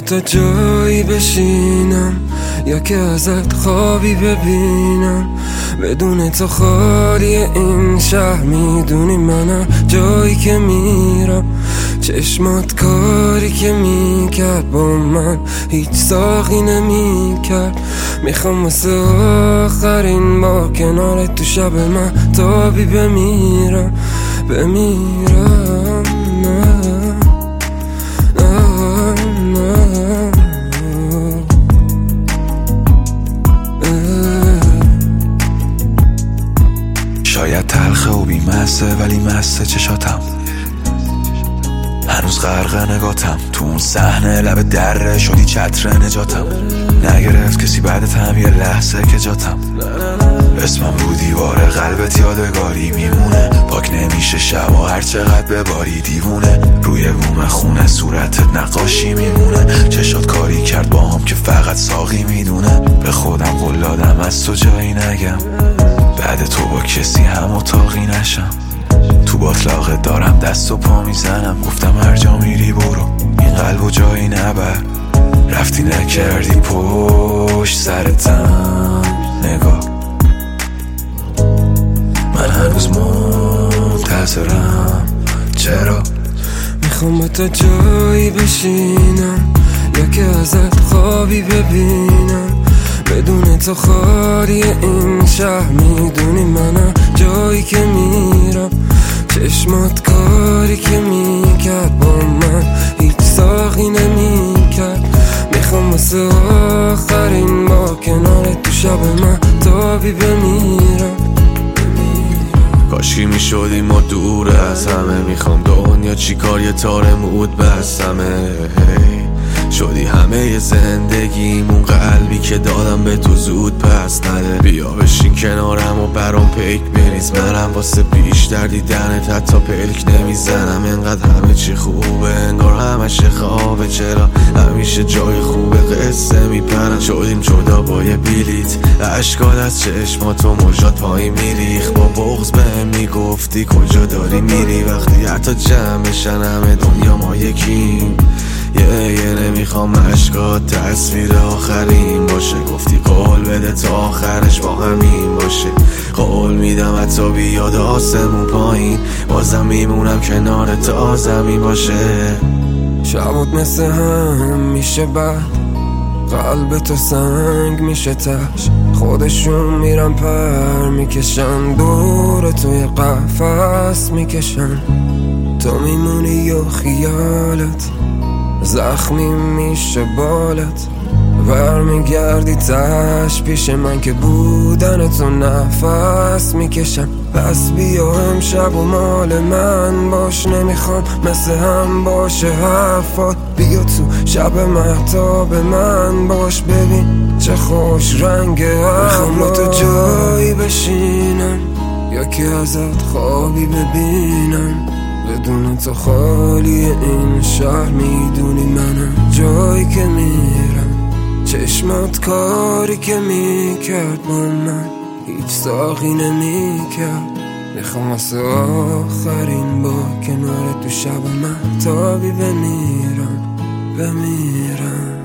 تا جایی بشینم یا که ازت خوابی ببینم، بدون تو خالی این شهر. میدونی منم جایی که میرم، چشمات کاری که میکرد با من هیچ ساقی نمیکرد. میخوام واسه آخرین بار کنارت تو شب من تابی بمیرم. شاید تلخه و بی‌مزه ولی مست چشاتم، هنوز غرق نگاتم تو اون صحنه لب دره شدی چتر نجاتم. نگرفت کسی بعدت یه لحظه که جاتم، اسمم رو دیوار قلبت یادگاری میمونه. پاک نمیشه شب و هر چقدر بباری دیوونه، روی بوم خونه صورتت نقاشی میمونه. چشات کاری کرد با هم که فقط ساقی میدونه. به خودم قول دادم از تو جایی نگم، بعد تو با کسی هم اتاقی نشم. تو باطلاقت دارم دست و پا میزنم، گفتم هر جا میری برو این قلبو جایی نبر. رفتی نکردی پشت سرتم نگاه، من هنوز منتظرم. چرا؟ میخوام با تو جایی بشینم یا که ازت خوابی ببینم، بدون تو خالی این شهر. میدونی منم جایی که میرم، چشمات کاری که میکرد با من هیچ ساقی نمیکرد. میخوام واسه آخرین بار کنارت تو شب من تابی بمیرم. کاشکی میشدیم ما دور از همه، میخوام دنیا چیکار یه تار مود بستمه. شدی همه زندگیمون، قلبی که دادم به تو زود پس نده. بیا بشین کنارم و برام پیک بریز، منم واسه بیشتر دیدنت حتی پلک نمیزنم. انقدر همه چی خوبه انگار همش خوابه، چرا همیشه جای خوبه قصه میپرم. شدیم جدا با یه بلیت، اشکات از چشماتو موجات پایین میریخ. با بغض بهم میگفتی کجا داری میری، وقتی حتی جمع بشن همه دنیا ما یکیم. یه نمیخوام اشکات تصویر آخرین باشه، گفتی قول بده تا آخرش با همین باشه. قول میدم حتی بیاد آسمون پایین، بازم میمونم کنار تا زمین باشه. شبات مثل هم میشه بعد، قلب تو سنگ میشه تش. خودشون میرن پر میکشن، دور توی قفس میکشن. تو میمونی یا خیالت زخمی میشه بالت، برمیگردی تش پیش من که بودن تو نفس میکشم. پس بیا امشب و مال من باش، نمیخوام مثل هم باشه حرفات. بیا تو شب مهتاب من باش، ببین چه خوش رنگ ابرات. میخوام با تو جایی بشینم یا که ازت خوابی ببینم، بدون تو خالی این شهر. میدونی منم جایی که میرم، چشمات کاری که میکرد با من هیچ ساقی نمیکرد. میخوام واسه آخرین با کنار تو شب من تابی بمیرم.